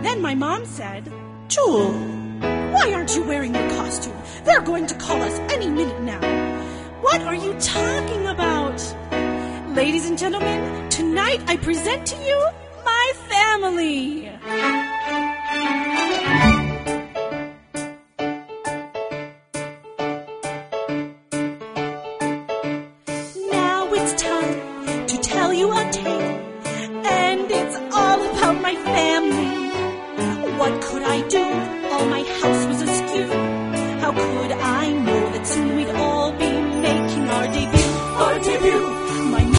Then my mom said, "Jewel, why aren't you wearing your costume? They're going to call us any minute now." "What are you talking about?" "Ladies and gentlemen, tonight I present to you my family."